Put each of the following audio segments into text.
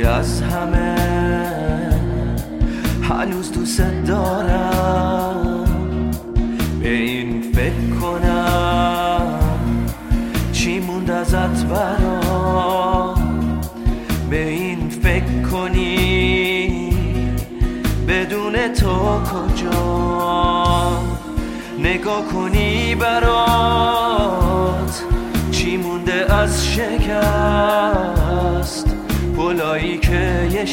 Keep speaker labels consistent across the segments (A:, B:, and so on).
A: بیشتری از همه هنوز دوست دارم. به این فکر کنم چی موند ازت برام. به این فکر کنی بدون تو کجا. نگاه کنی برات چی مونده از شکست. پلایی که یه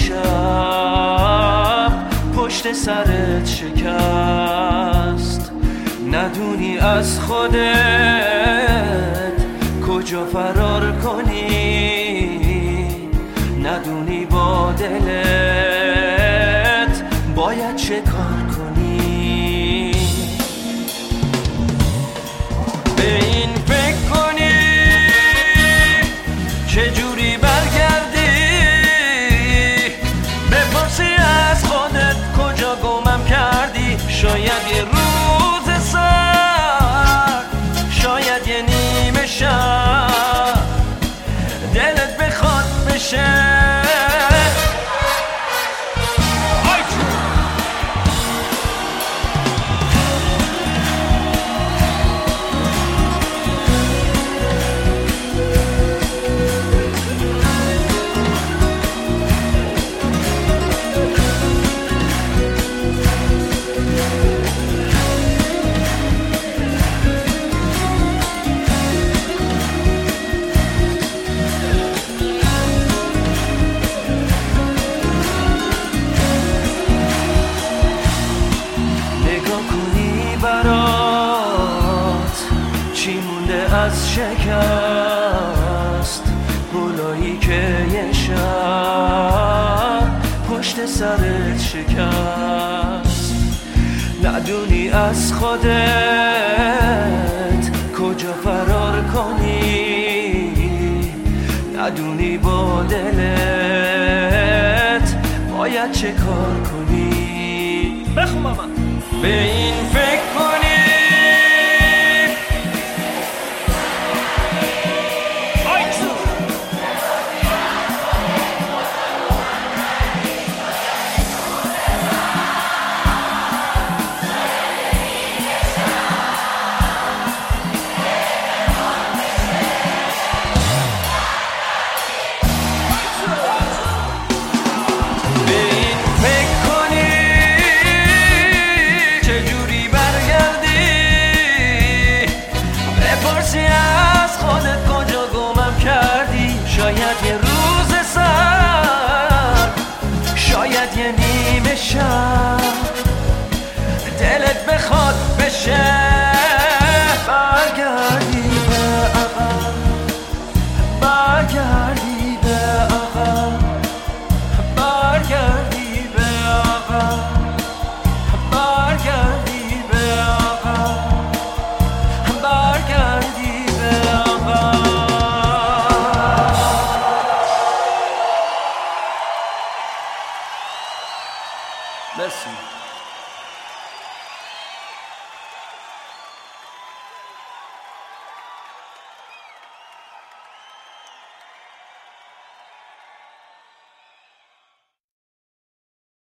A: شب پشت سرت شکست. ندونی از خودت کجا فرار کنی. ندونی با دلت باید چه کار کنی. به این فکر کنی چجوری برگردی. بپرسی از خودت کجا گمم کردی. شاید یه روز سر، شاید یه نیمه شب دلت بخواد بشه. چی مونده از شکست. گلایی که یه شب پشت سرت شکست. ندونی از خودت کجا فرار کنی. ندونی با دلت باید چه کار کنی. بخون ماما. به این فکر کنی شاید یه روز سر، شاید یه نیمه شب دلت بخواد بشه. برگردی به عقب، برگردی به عقب، برگردی به عقب، برگردی به عقب، برگردی به عقب. Merci.